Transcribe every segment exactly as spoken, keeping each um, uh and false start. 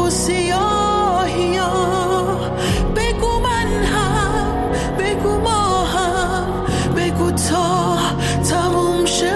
و سیاهیا. بگو من هم، بگو ما هم، بگو تا تموم شه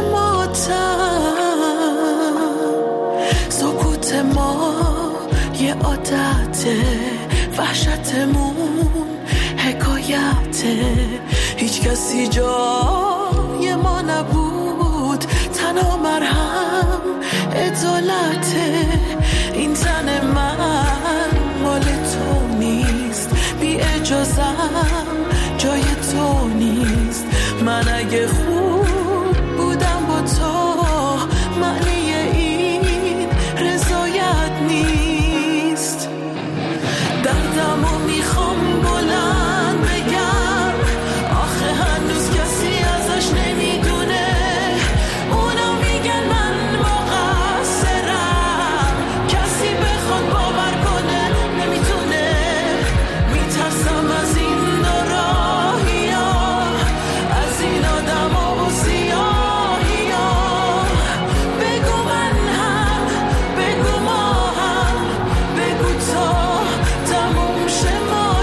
ماتم. سکوت ما یه عادته، وحشتمون حکایته. هیچ کسی جای ما نبود، تنها مرهم عدالته. این تن من مال تو نیست، بی اجازم جای تو نیست. من اگه خوب بودم با تو، معنی این رضایت نیست. دردمو میخوام بلند بگم، آخه هنوز کسی ازش نمیدونه. اونا میگن من مقصرم، کسی بخواد باور کنه نمیتونه. میترسم از این دو راهیا، از این آدما و سیاهیا. بگو من هم، بگو ما هم، بگو تا تموم شه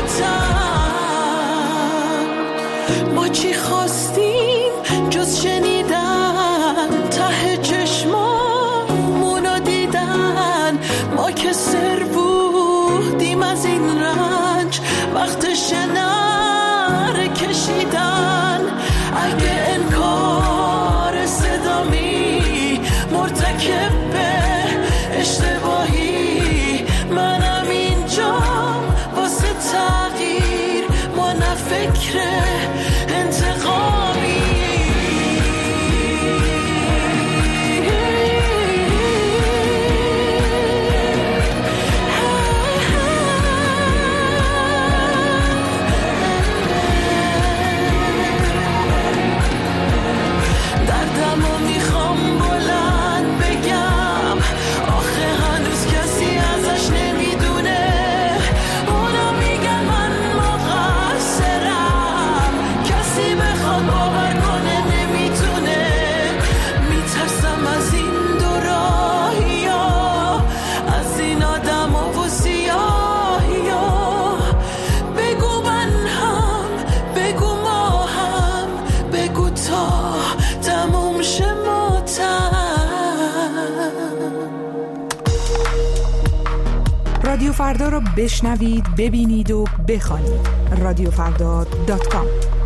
ماتم. ما چی خواستیم جز شنیدن، ته چشمامونو دیدن. ما که سر بودیم از این رنج، وقتش نره کشیدن. اگه انکار صدامی مرتکب به اشتباهی، منم اینجام واسه تغییر، ما نه فکر انتقامی. دردمو میخوام بلند بگم، آخه هنوز کسی ازش نمیدونه. اونا میگن من مقصرم، کسی بخواد باور کنه نمیتونه. میترسم از این دو راهیا، از این آدما و سیاهیا. بگو من هم، بگو ما هم، بگو تا تموم شه ماتم. رادیو فردا رو بشنوید، ببینید و بخوانید. رادیو فردا دات کام.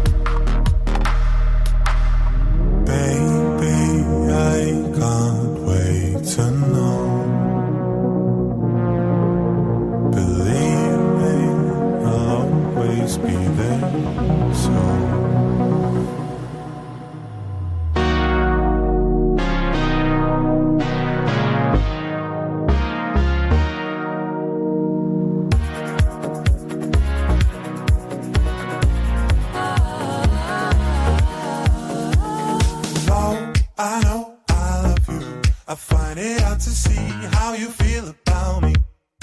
Baby, I can't wait to know. Believe me, I'll always be there. So I know I love you. I find it hard to see how you feel about me,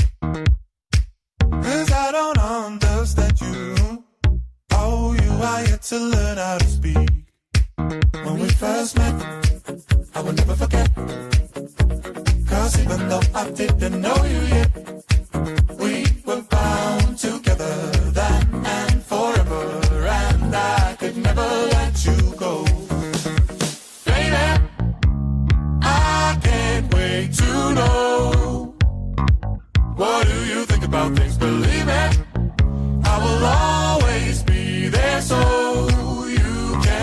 'cause I don't understand you. Oh, you are yet to learn how to speak. When we first met, I will never forget, 'cause even though I didn't know you yet, we were bound together then and forever, and I could never let you go. To know, what do you think about things? Believe it, I will always be there, so you can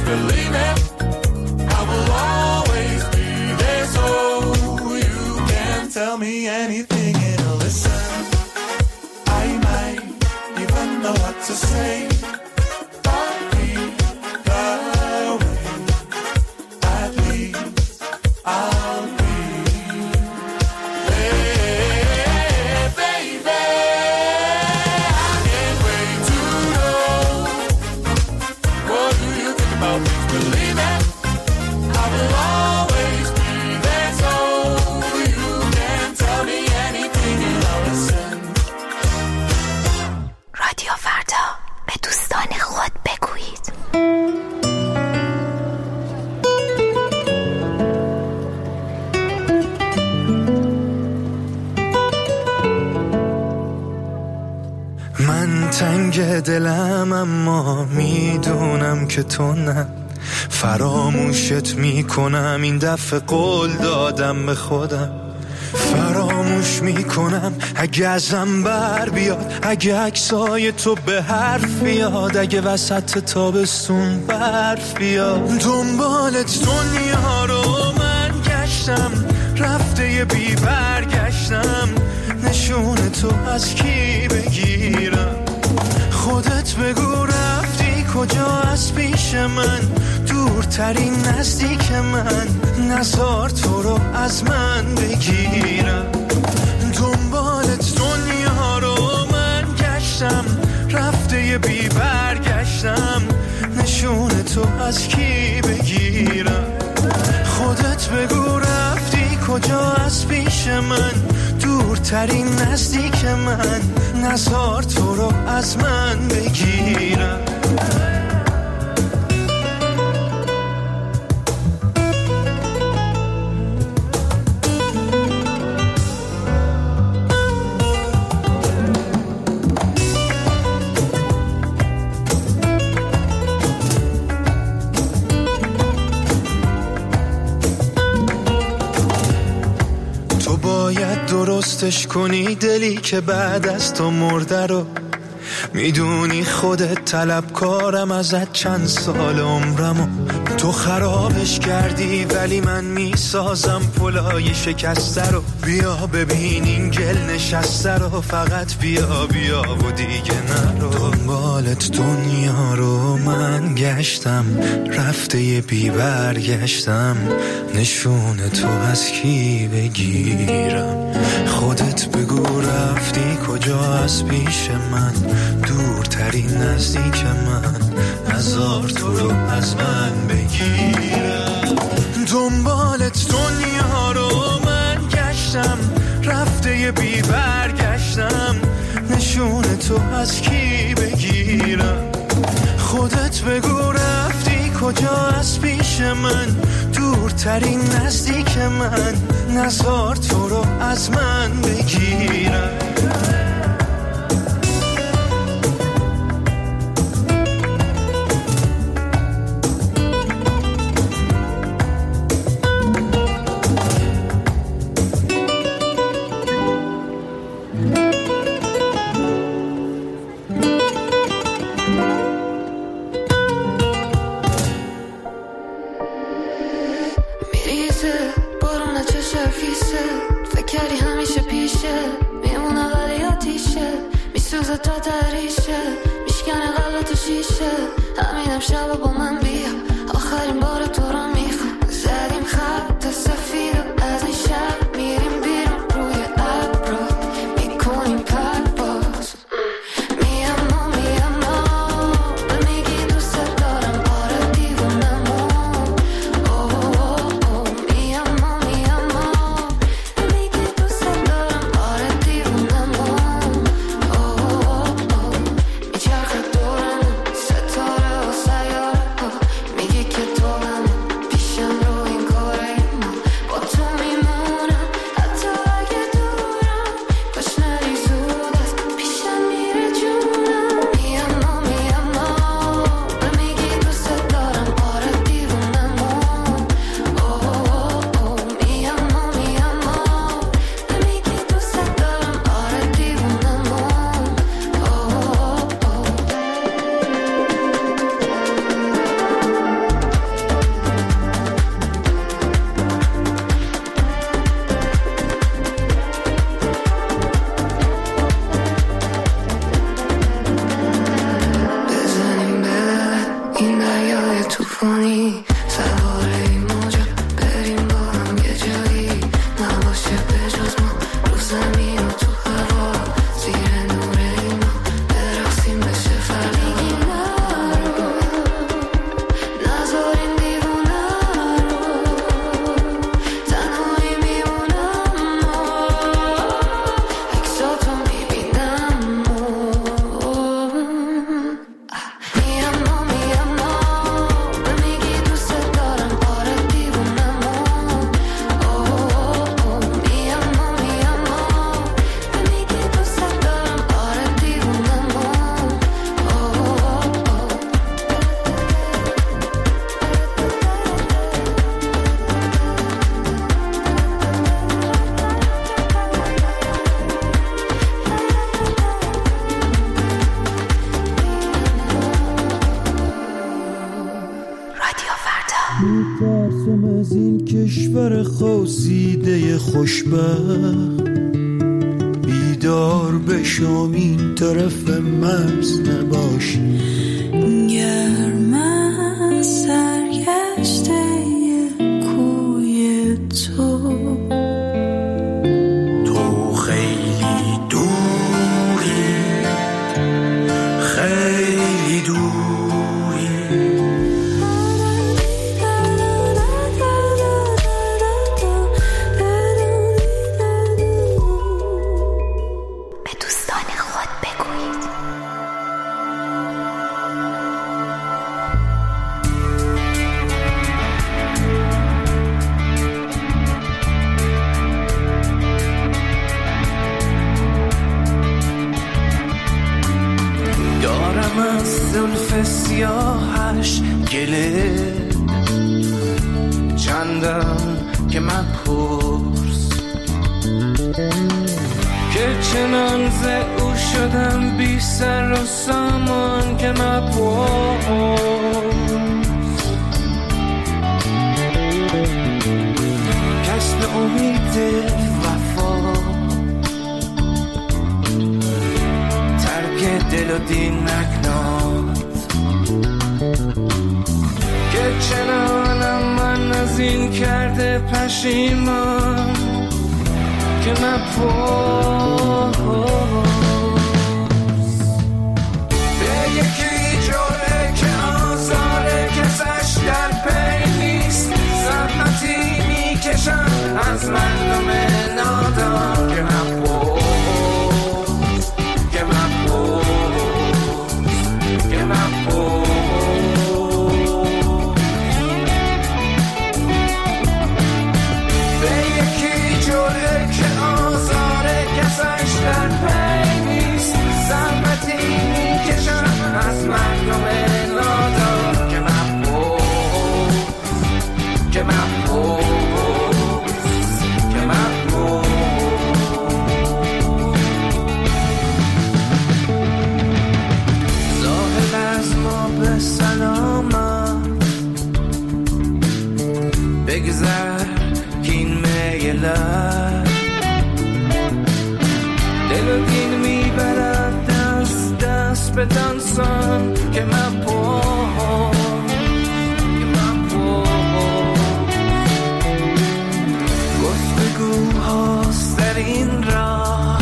believe it. I will always be there, so you can tell me anything and I'll listen. I might even know what to say. I'll be the way, at least I'll be. Hey, baby, I can't wait to know. What do you think about this? Believe it. I will always be there, so you can tell me anything and I'll listen. رادیو فردا، به دوستان خود بگویید. من تنگ دلم اما میدونم که تو نه، فراموشت میکنم این دفعه قول دادم به خودم، فراموش میکنم اگه ازم بر بیاد، اگه عکسای تو به حرف بیاد، اگه وسط تابستون برف بیاد. دنبالت دنیا رو من گشتم، رفته یه بی برگشتم، نشون تو از کی بگیرم؟ خودت بگو رفتی کجا از پیش من، دورترین نزدیک من، نزار تو رو از من بگیرم. دنبالت دنیا رو من گشتم، رفته یه بی برگشتم، نشون تو از کی بگیرم؟ خودت بگو رفتی کجا از پیش من، دورترین نزدیک من، نزار تو رو از من بگیرم. درستش کنی دلی که بعد از تو مرده رو، میدونی خودت طلبکارم ازت چند سال عمرمو، تو خرابش کردی ولی من میسازم پلای شکسته رو. بیا ببین این گل نشسته رو، فقط بیا بیا و دیگه نرو. دنبالت دنیا رو من گشتم، رفته یه بی برگشتم، نشون تو از کی بگیرم؟ خودت بگو رفتی کجا از پیش من، دورترین نزدیک من، نزار تو رو از من بگیرم. دنبالت دنیا رو من گشتم، رفته یه بی برگشتم، نشون تو از کی بگیرم؟ خودت بگو رفتی کجا از پیش من، دورترین نزدیک من، نزار تو رو از من بگیرم. میگی که تو من توفانی سوار این موجا بریم با هم یه جایی نباشه به جز ما رو زمین و تو هوا زیر نور اینا برقصیم بشه فردا نرو نذارین دیوونه رو تنهایی میمونم عکساتو میبینم میترسم از این کشور خواسیده خوشبخت بیدار بشم این طرف مرز نباشی گرم از سرگشته کوی تو تو خیلی دوری خیلی دوری به دوستان خود بگویید. دارم از زلف سیاهش گله چندم که من پرس که چنان ز او شدم بی سر و سامان که من پرس کسب امید وفا ترک دل و دین نکناد که چنانم من از این کرده پشیمان که من پرس به یکی جوره که آزاره کسش در پی نیست زحمتی میکشم از مردم نادان که من پرس که من پرس که من پرس به یکی جوره که آزاره کسش در پی نیست زحمتی میکشم از مردم نادان که من پرس که من پرس که من پرس ظاهر از ما به سلامت بگذر که این میلت دل و دین میبرد دست دست به دانسان که من پرس که من پرس گفتگوهاست در این راه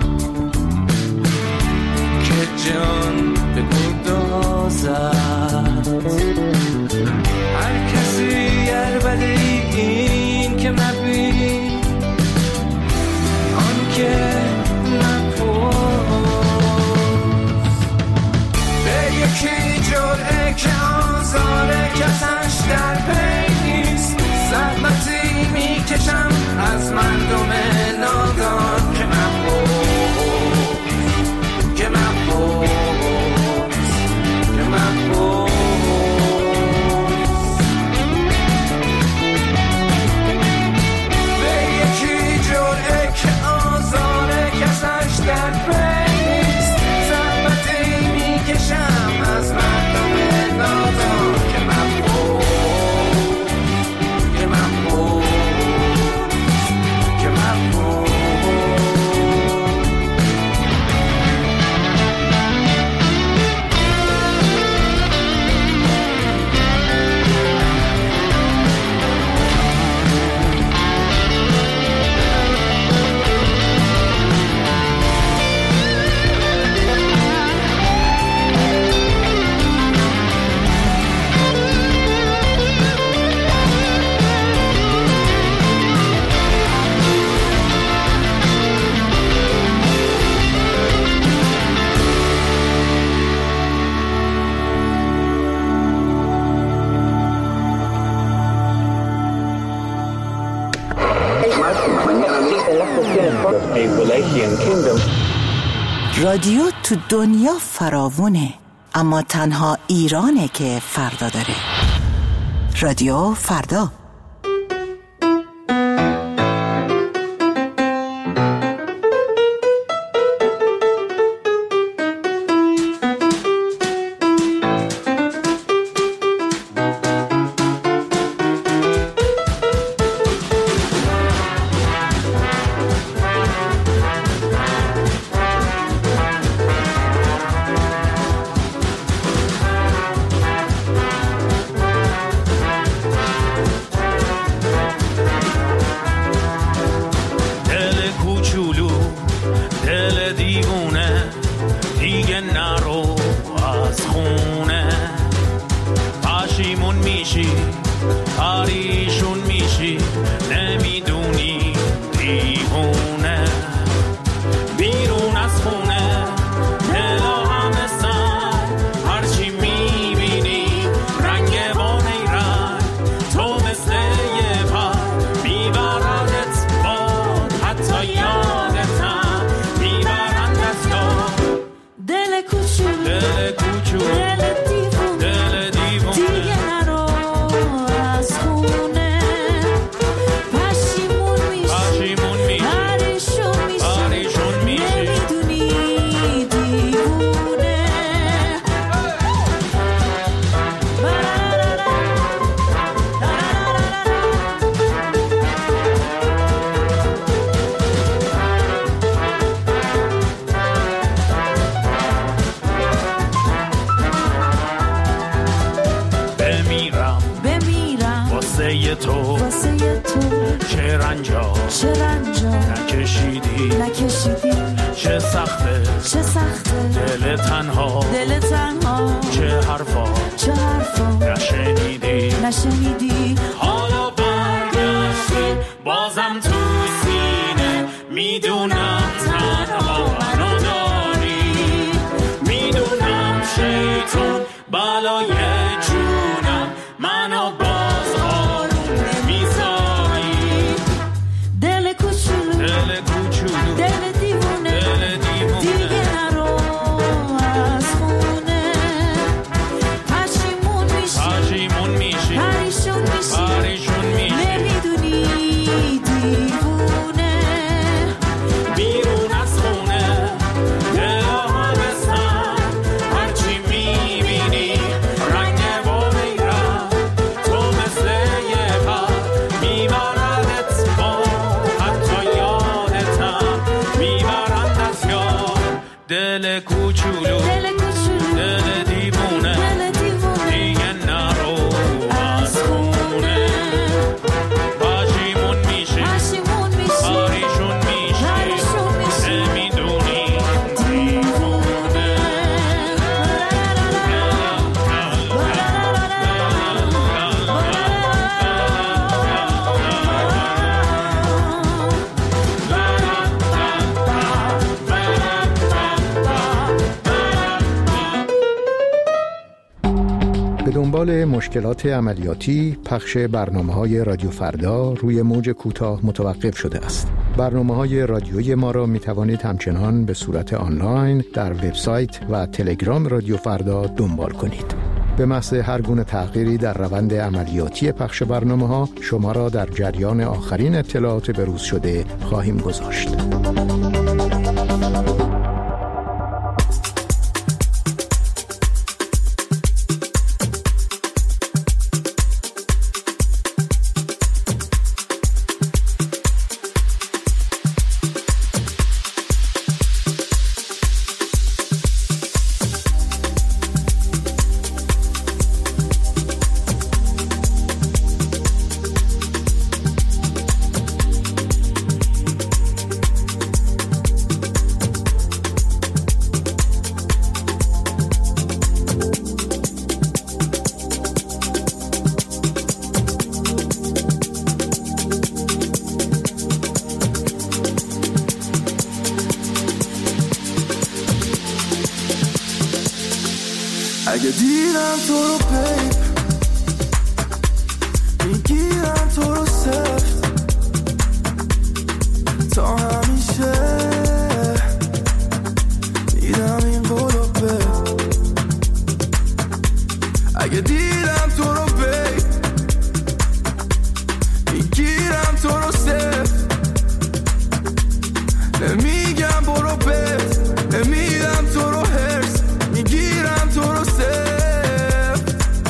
که جان به گدازد هر کسی عربده این که مبین آن که من پرس به یک of a Wallachian kingdom. رادیو تو دنیا فراوونه، اما تنها ایرانه که فردا داره. رادیو فردا. دنبال مشکلات عملیاتی، پخش برنامه‌های رادیو فردا روی موج کوتاه متوقف شده است. برنامه‌های رادیویی ما را می‌توانید همچنان به صورت آنلاین در وبسایت و تلگرام رادیو فردا دنبال کنید. به محض هر گونه تغییری در روند عملیاتی پخش برنامه‌ها شما را در جریان آخرین اطلاعات بروز شده خواهیم گذاشت. اگه دیدم تو رو بیب میگیرم تو رو سفت تا همیشه میگیرم تو رو بی میگیرم تو رو سف نمیگم برو بس نمیدم تو رو هرس میگیرم تو رو سف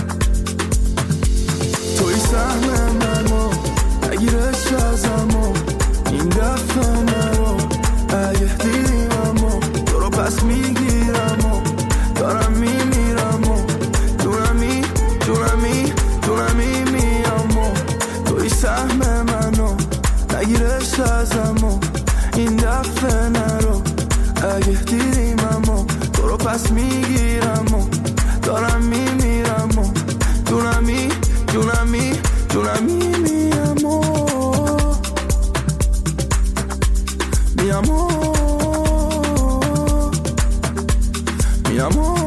توی سهم منو نگیرش ازمو این دفعه منو اگه دیدیم امو تو رو پس میگیرم و دارم میمیرم و دونمی دونمی دونمی میام و توی سهم منو نگیرش ازمو این دفعه نرو اگه دیدیم امو تو رو پس میگیرم و دارم میمیرم و دونمی دونمی دونمی میام و میام و میام و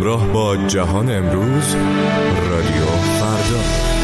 همراه با جهان امروز، رادیو فردا.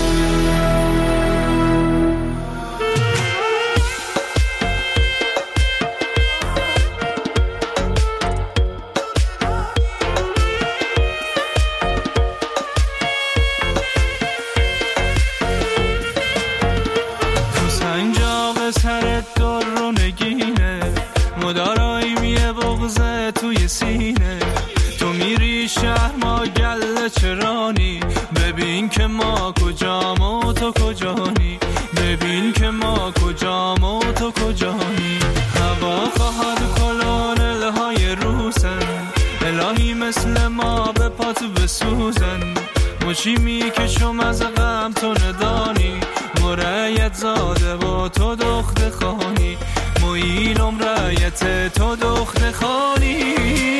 چیمی که شم از غم تو ندانی مرایت زاده و تو دخت خانی مویلم رایت تو دخت خانی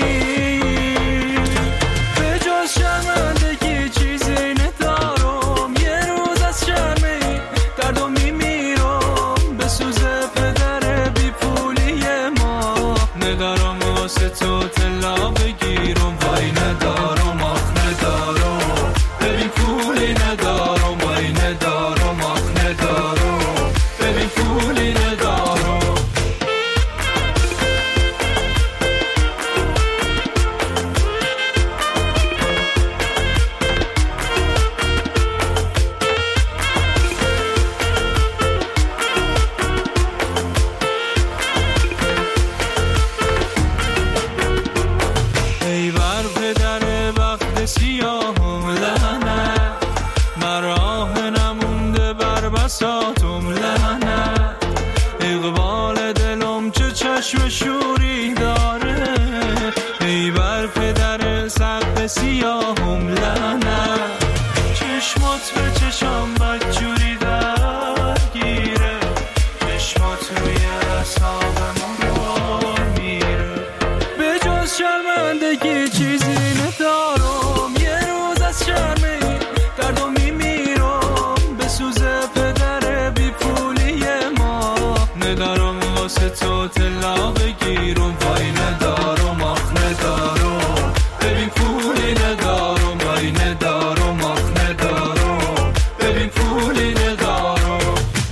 به جز شرمندگی چیزی ندارم یه روز از شرمی دردو میمیرم به سوز پدر بی پولی ما ندارم واسه تو طلا بگیرم وای ندارم آخ ندارم ببین پولی ندارم وای ندارم آخ ندارم ببین پولی ندارم ای بر پدر وقت سیاهم لعنت مراه نمونده بر بساطم لعنت اقبال دلم چه چشم شوری داره ای بر پدر سقف سیاهم لعنت چشمات به چشم بدجوری درگیره چشمات روی اعصابم بار میره به جز شرمندگی چیزی ندارم یه روز از شرمی دردو میمیرم به سوز پدر بی پولی ما ندارم واسه تو طلا بگیرم وای ندارم آخ ندارم ببین پولی ندارم وای ندارم آخ ندارم ببین پولی ندارم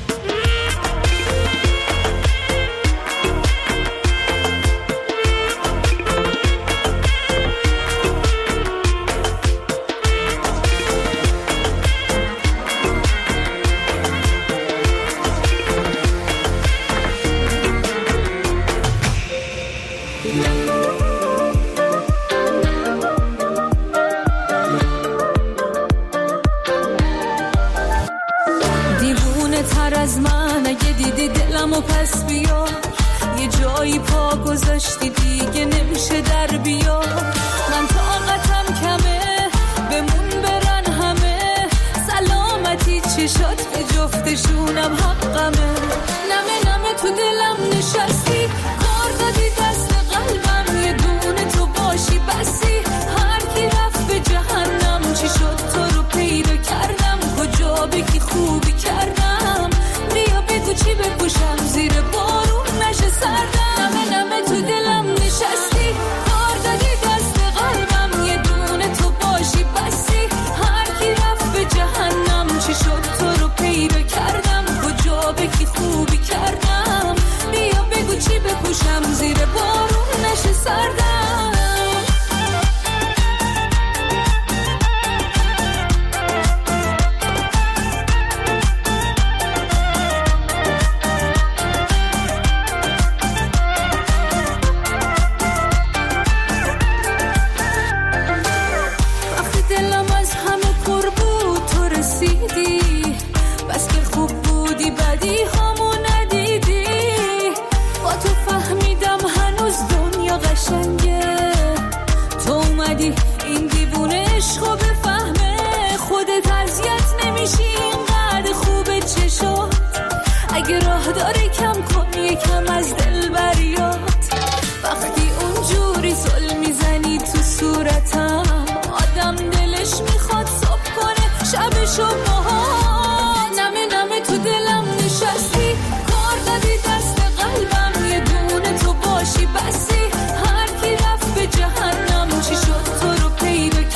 دیوونه تر از من اگه دیدی دلمو پس بیار یه جایی پا گذاشتی دیگه نمیشه در بیار من طاقتم کمه بمون برن همه سلامتی چشات به جفتشونم حقمه نمه نمه تو دلم نشستی کار دادی دست قلبم یه دونه تو باشی بسی هر کی رفت به جهنم چی شد تو رو پیدا کردم کجا بگی خوبی کردم بیا بگو چی بپوشم زیر بارون نشه سردم نمه نمه تو دلم نشستی کار دادی دست قلبم یه دونه تو باشی بسی هر کی رفت به جهنم چی شد تو رو پیدا کردم کجا بگی خوبی کردم بیا بگو چی بپوشم زیر بارون نشه سردم وقتی دلم از همه پر بود تو رسیدی بس که خوب بودی بدی همو ندیدی با تو فهمیدم هنوز دنیا قشنگه تو اومدی این دیوونه عشقو بفهمه خودت اذیت نمیشی اینقدر خوبه چشات اگه راه داری کم کن یکم از دل بریات وقتی اونجوری زل میزنی تو صورتم آدم دلش میخواد صبح کنه شبشو باهات نمه نمه تو دلم نشستی کار دادی دست قلبم یه دونه تو باشی بسی هر کی رفت به جهنم چی شد تو رو پیدا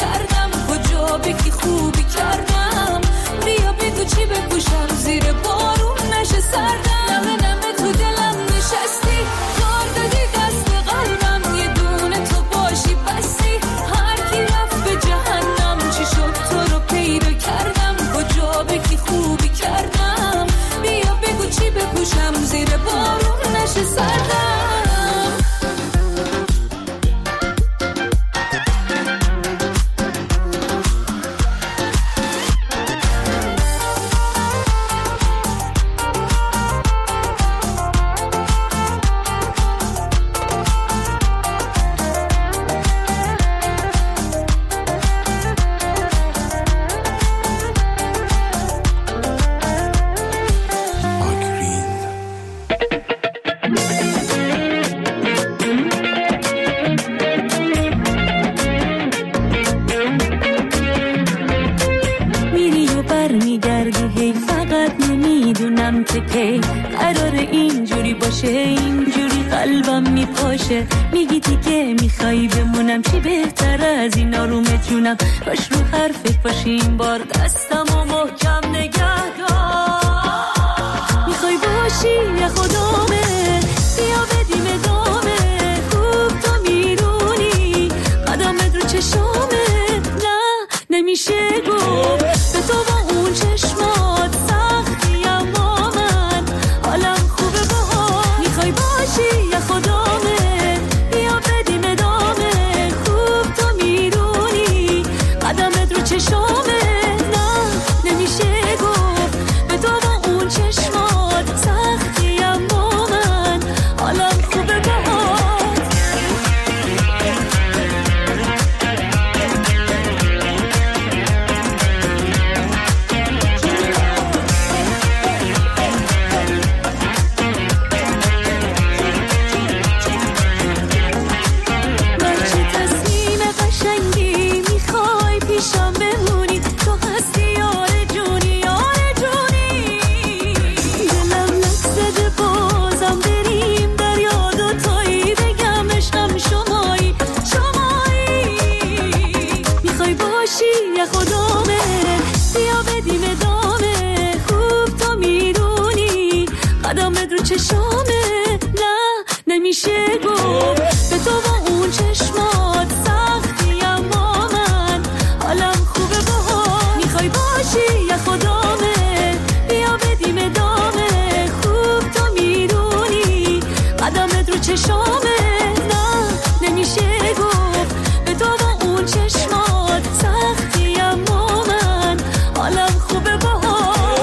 بدونم که کی قراره اینجوری باشه، اینجوری قلبم میپاشه. میگی دیگه میخوای بمونم، چی بهتر از این آروم جونم. باش رو حرفت باشی این بار، دستم و محکم نگه دار. میخوای باشی یا خدامه، بیا بدیم ادامه. خوب تو میدونی قدمت رو چشامه، نه نمیشه گفت به تو با اون چشمات سختی، اما من حالم خوبه باهات. میخوای باشی یا خدامه، بیا بدیم ادامه. خوب تو میدونی قدمت رو چشامه، نه نمیشه گفت به تو با اون چشمات سختی، اما من حالم خوبه باهات. چشامه، نه نمیشه گفت به تو با اون چشمات سختی، اما من حالم خوبه باهات. میخوای باشی یا خدامه، بیا بدیم ادامه. خوب تو میدونی قدمت رو چشامه، نه نمیشه گفت به تو با اون چشمات سختی، اما من حالم خوبه باهات.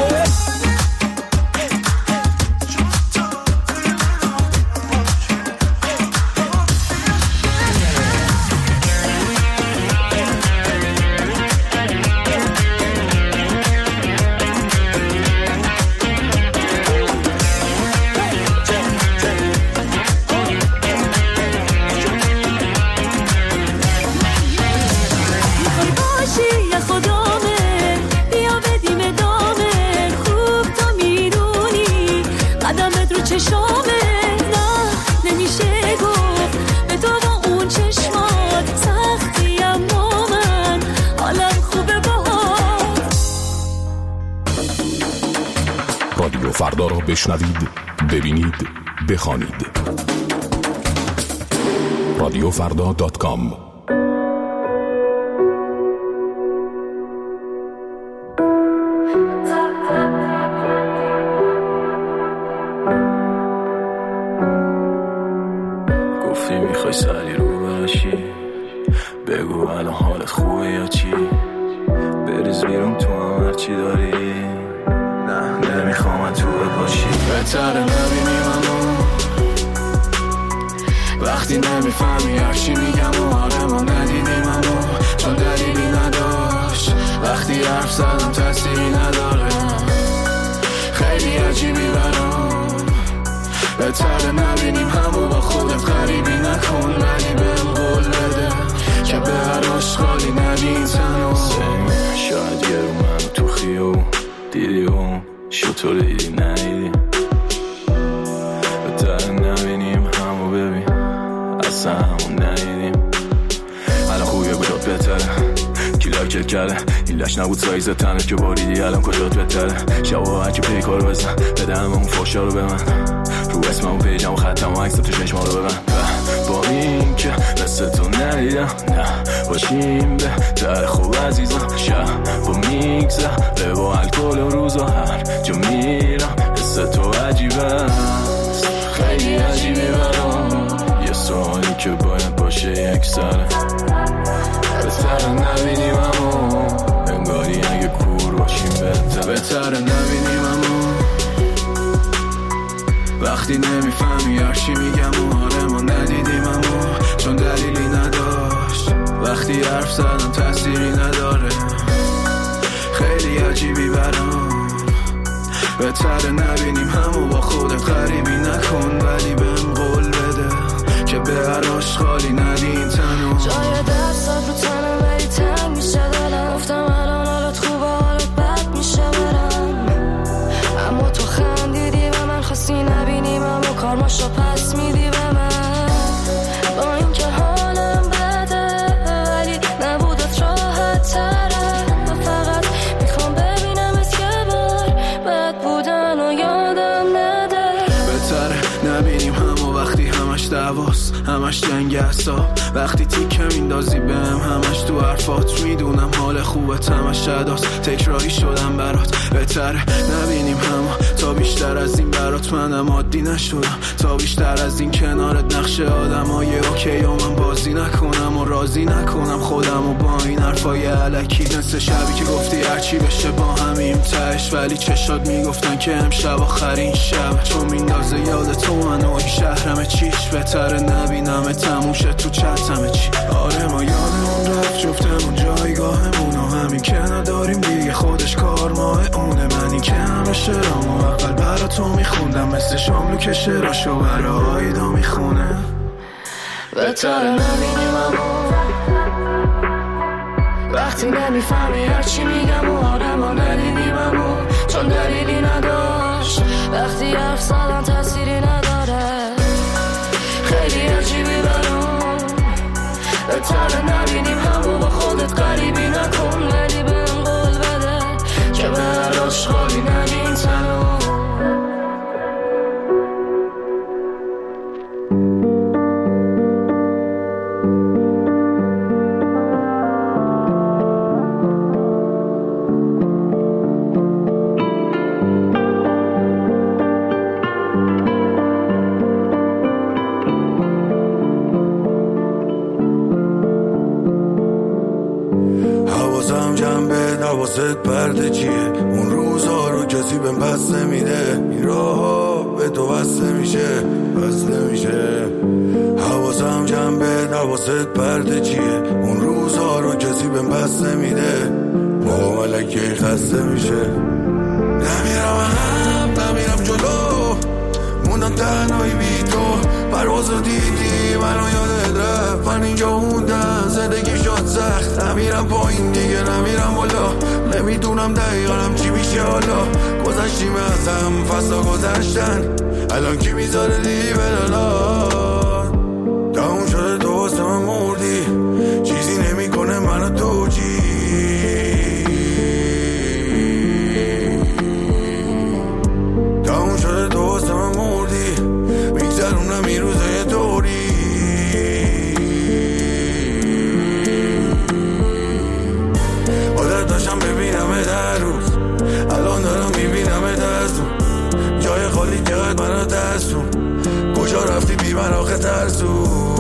رادیو فردا را بشنوید، ببینید، بخوانید. رادیو فردا دات کام. گفتی میخوای سری رو باشی، بگو الان حالت خوبه یا چی؟ بریز بیرون تو هم هرچی داری، نه نمیخوام تو باشی. بهتره نبینیم اما وقتی نمیفهمی هرچی میگم و حال ما ندیدیم، اما چون دلیلی نداشت. وقتی حرف زدم تأثیری نداره، خیلی عجیبی برام. بهتره نبینیم همو با خودت غریبی نکن، ولی بهم قول بده که به هر آشغالی ندین تنو. شاید یه رو من تو خیو دیدی و شطور دیدی ندیدی. بهتره نبینیم همو ببین اصلا همون ندیدیم. الان خوبیه بجات بهتره کی لایکت کرده، این لش نبود سایزت تنت که باریدی الان کجات بهتره. شبا هرچی پیکار بزن بدهم اون فاشا رو به من، رو اسمم و پیجم و ختم و عکس تو چشما رو ببن. با این که مثل تو ندیدم، نه باشیم بهتر خوب عزیزم. شب با میگذره با الکل و روزا هر جا میرم حس تو عجیبه، خیلی عجیبی برام. یه سوالی که باید باشه یک سره، بهتره نبینیم اما انگاری اگه کور باشیم بهتر. بهتره نبینیم اما وقتی نمیفهمی هرچی میگم و حال ما ندیدیم، اما چون دلیلی نداشت. وقتی حرف زدم تأثیری نداره، خیلی عجیبی برام. بهتره نبینیم همو با خودت غریبی نکن، ولی بهم قول بده که به هر آشغالی ندین تنو. جای دستات رو تنم ولی تنگ میشه دلم، گفتم الان حالت خوبه حالت بد میشه برم، اما تو خندی همش جنگ اصاب. وقتی تیکه میندازی بهم همش تو حرفات، میدونم حال خوبت همش شداست، تکراری شدم برات، بهتره نبینیم همه تا بیشتر از این برات. منم عادی نشدم تا بیشتر از این کنارت نقش آدم های اوکی و من بازی نکنم و راضی نکنم خودم و با این حرفای علکی. مثل شبی که گفتی هرچی بشه با همیم تش، ولی چشات میگفتن که امشب آخرین شب. چون میندازه یاد تو من و این شهرم چیش، بهتره نبینم تموشه تو چتم چی. آره ما یادمون رفت جفتمون جایگاهمون و همین که نداریم دیگه خودش کار ماه اونه. من این که همه شرامو اول برا تو میخوندم، مثل شاملو که شراشو برا آیدا میخونه. بهتره نبینیم همون وقتی نمیفهمی هرچی میگم و آدم ها ندیدیم همون، چون دلیلی نداشت وقتی حرف زدن تأثیری نداره، خیلی عجیبی برام. بهتره نبینیم همون با خودت قریبی نکن، ولی بهم قول بده که به هر آشغالی نگین تنو. حواست پرده چیه؟ اون روزا رو کسی بهم پس نمیده، این راه به تو بس نمیشه بس نمیشه. حواسم جنبه حواست پرده چیه؟ اون روزا رو کسی بهم پس نمیده، با ملکی خسته میشه. نمیرم هم نمیرم جلو، موندم تنهایی بی تو. پروازو دیدی منو یادت رفت، من اینجا موندم زندگی شد سخت. نمیرم پایین دیگه نمیرم بالا، نمیدونم دقیقا چی میشه حالا. گذشتیم از هم فصلا گذشتن، الان کی میذاره دی بلالات. تموم شده تو واسه من مردی، چیزی نمیکنه منو تو چی. تموم شده تو واسه من مردی، میگذرونم این روزای دوری. عادت داشتم ببینم در روز، الان دارم میبینم از اون جای خالی چقدر منو ترسون. کجا رفتی بی من آخه ترسون؟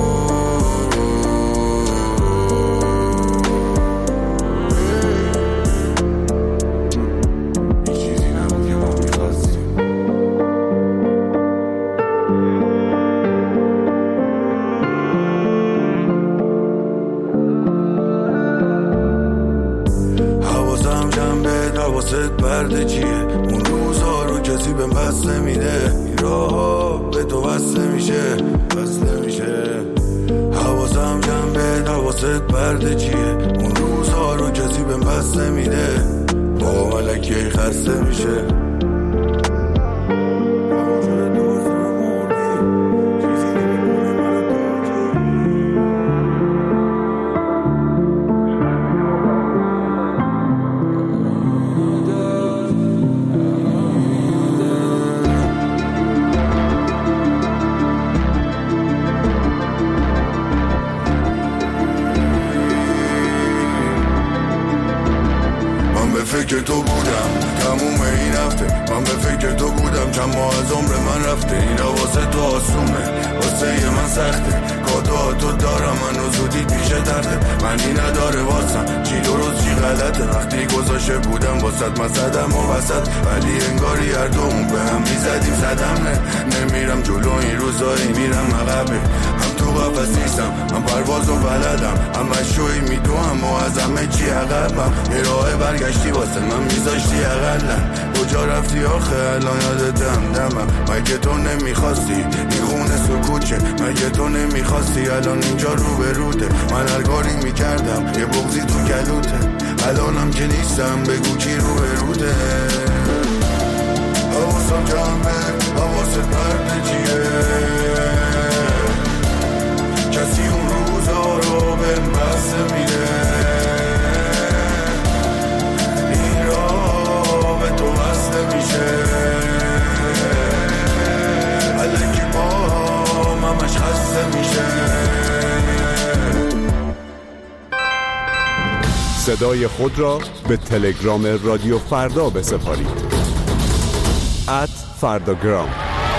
حواست پرده چیه؟ اون روزا رو کسی بهم پس نمیده، این راه به تو بس نمیشه بس نمیشه. حواسم جنبه حواست پرده چیه؟ اون روزا رو کسی بهم پس نمیده، با ملکی خسته میشه. فکر تو بودم تموم این هفته، من به فکر تو بودم چند ماه از عمر من رفته. این واسه تو آسونه واسه من سخته، کادوها تو دارم من زودی پیش درده. معنی نداره واسم چی درست چی غلطه، وقتی گذاشته بودم واسط من زدم و وسط، ولی انگاری هر دومون به هم میزدیم صدم. نه نمیرم جلو این روزایی میرم عقبه، هم تو قفس نیستم من پرواز و بلدم، همه شوی میدوهم و از همه چی عقبم. یه راه برگشتی واسه من میذاشتی اقلن، کجا رفتی آخه الان یادتم دمم. مگه تو نمیخواستی این خونه سکوچه، مگه تو نمیخواستی الان اینجا رو به روده. من هر کاری میکردم یه بغضی تو گلوته، الانم که نیستم بگو کی رو به روده. حواسم جمعه حواست پرده چیه؟ کسی اون روزا رو به بسته میده، این را به تو بسته میشه. الکی با همش خسته میشه. صدای خود را به تلگرام رادیو فردا بسپارید. ات فرداگرام.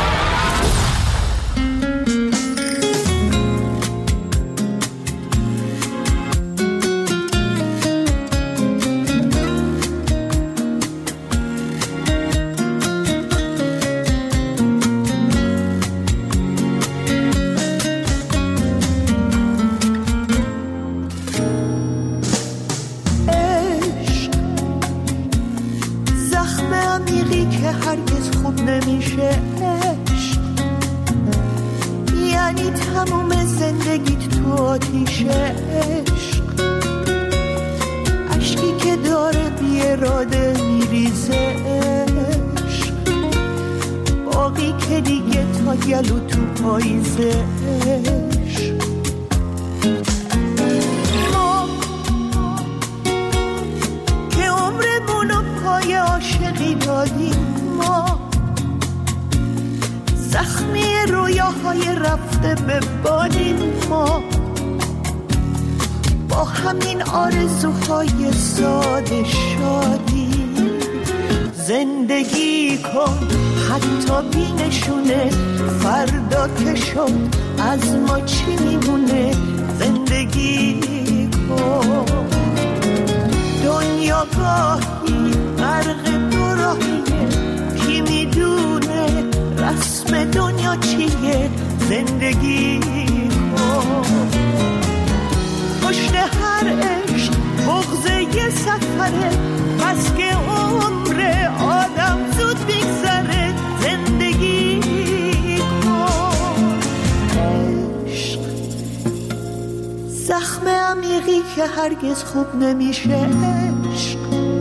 هرگز خوب نمیشه عشق،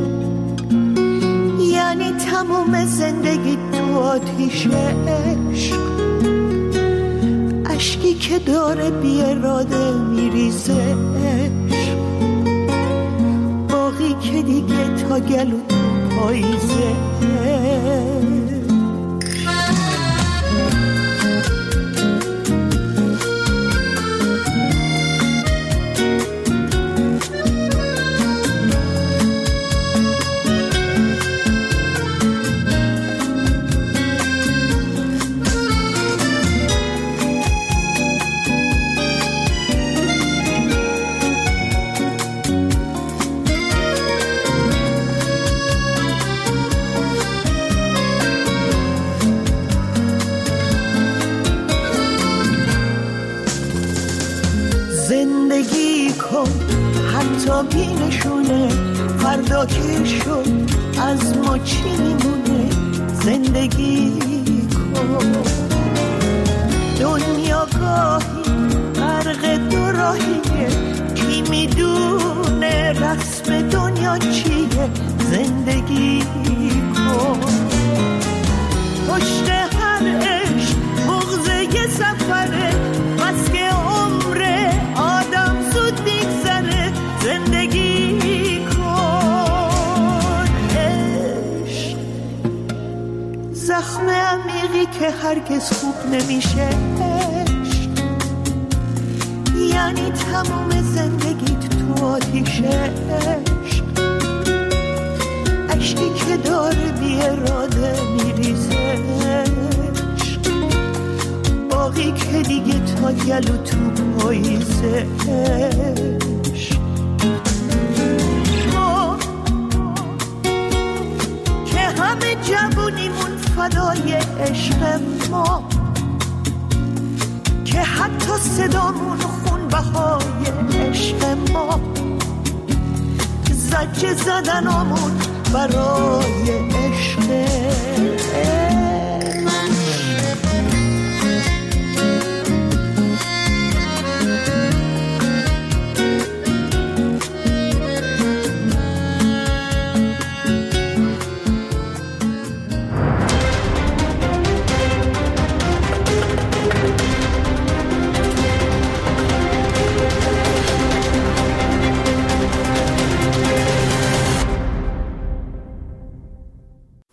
یعنی تموم زندگی تو آتیش عشق، اشکی که داره بی اراده میریزه عشق، باقی که دیگه تا گلو تو پاییزه. زندگی کن حتی بینشونه، فردا که شد از ما چی میمونه. زندگی کن، دنیا گاهی غرق دو راهیه، کی میدونه رسم دنیا چیه. زندگی کن، پشت هر عشق بغض یه سفره، بس که عمر آدم زود میگذره. زندگی کن عشق، زخم عمیقی که هرگز خوب نمیشه عشق، یعنی تمام زندگیت تو آتیش عشق، اشکی که داره بی اراده میریزه، باقی که دیگه تا گلو تو پاییزه. ما که همه جوونیمون فدای عشق ما، که حتی صدامون خون بهای عشق ما، زجه زدنامون برای